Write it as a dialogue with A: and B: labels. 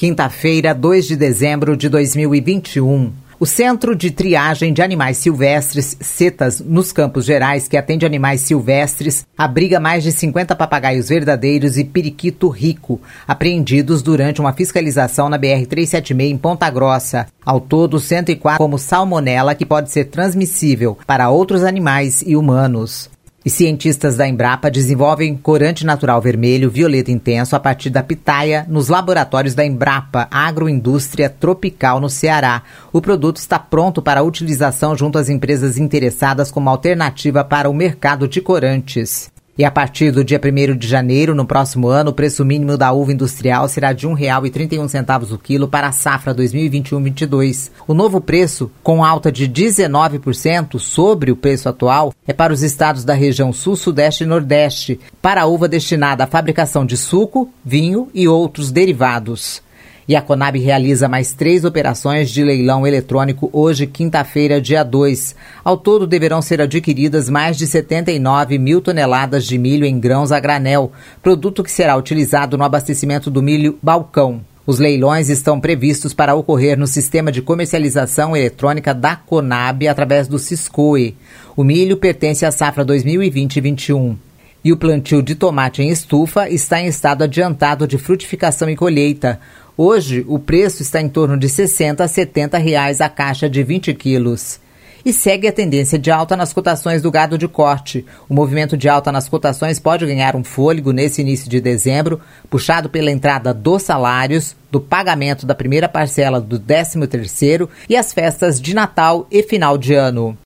A: Quinta-feira, 2 de dezembro de 2021. O Centro de Triagem de Animais Silvestres, CETAS, nos Campos Gerais, que atende animais silvestres, abriga mais de 50 papagaios verdadeiros e periquito rico, apreendidos durante uma fiscalização na BR-376 em Ponta Grossa. Ao todo, 104 como salmonela, que pode ser transmissível para outros animais e humanos. E cientistas da Embrapa desenvolvem corante natural vermelho violeta intenso a partir da pitaia nos laboratórios da Embrapa Agroindústria Tropical no Ceará. O produto está pronto para utilização junto às empresas interessadas como alternativa para o mercado de corantes. E a partir do dia 1º de janeiro, no próximo ano, o preço mínimo da uva industrial será de R$ 1,31 o quilo para a safra 2021-22. O novo preço, com alta de 19% sobre o preço atual, é para os estados da região Sul, Sudeste e Nordeste, para a uva destinada à fabricação de suco, vinho e outros derivados. E a Conab realiza mais 3 operações de leilão eletrônico hoje, quinta-feira, dia 2. Ao todo, deverão ser adquiridas mais de 79 mil toneladas de milho em grãos a granel, produto que será utilizado no abastecimento do milho balcão. Os leilões estão previstos para ocorrer no sistema de comercialização eletrônica da Conab através do Siscoe. O milho pertence à safra 2020-21. E o plantio de tomate em estufa está em estado adiantado de frutificação e colheita. Hoje, o preço está em torno de R$ 60 a R$ 70 a caixa de 20 quilos. E segue a tendência de alta nas cotações do gado de corte. O movimento de alta nas cotações pode ganhar um fôlego nesse início de dezembro, puxado pela entrada dos salários, do pagamento da primeira parcela do 13º e as festas de Natal e final de ano.